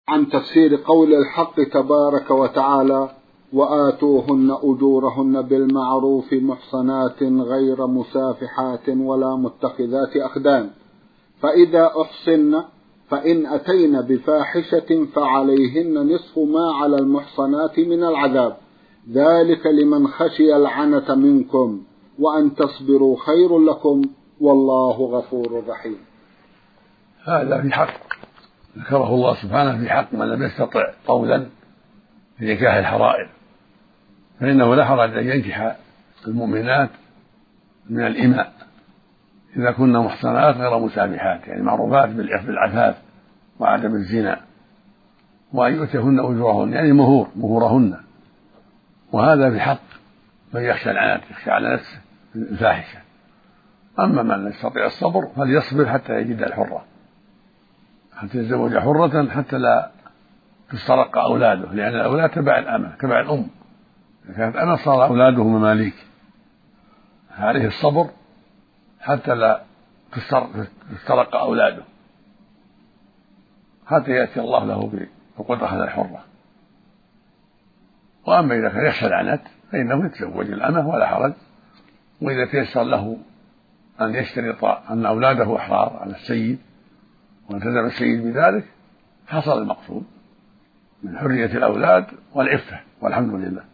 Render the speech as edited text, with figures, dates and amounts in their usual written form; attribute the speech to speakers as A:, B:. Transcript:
A: عن تفسير قول الحق تبارك وتعالى: وآتوهن أجورهن بالمعروف محصنات غير مسافحات ولا متخذات أخدان، فإذا أحصن فإن أتين بفاحشة فعليهن نصف ما على المحصنات من العذاب، ذلك لمن خشي العنة منكم، وأن تصبروا خير لكم والله غفور رحيم.
B: هذا في حق ذكره الله سبحانه في حق من لم يستطع طولا في نكاح الحرائر، فإنه لا حرج أن ينكح المؤمنات من الإماء إذا كن محصنات غير مسافحات، يعني معروفات بالعفاف وعدم الزنا، وأن يؤتهن أجورهن يعني مهورهن، وهذا بحق من يخشى العنات، يخشى على نفسه الفاحشة. أما من لا يستطيع الصبر فليصبر حتى يجد الحرة، حتى يتزوج حرة حتى لا تسترق أولاده، لأن الأولاد تبع الأمة تبع الأم، إذا كانت أمة صار أولاده مماليك، عليه الصبر حتى لا تسترق أولاده حتى يأتي الله له بقدرة على الحرة. وأما إذا كان يخشى العنت فإنه يتزوج الأمة ولا حرج، وإذا تيسر له أن يشترط أن أولاده أحرار على السيد والتزم السيد بذلك حصل المقصود من حرية الأولاد والعفة، والحمد لله.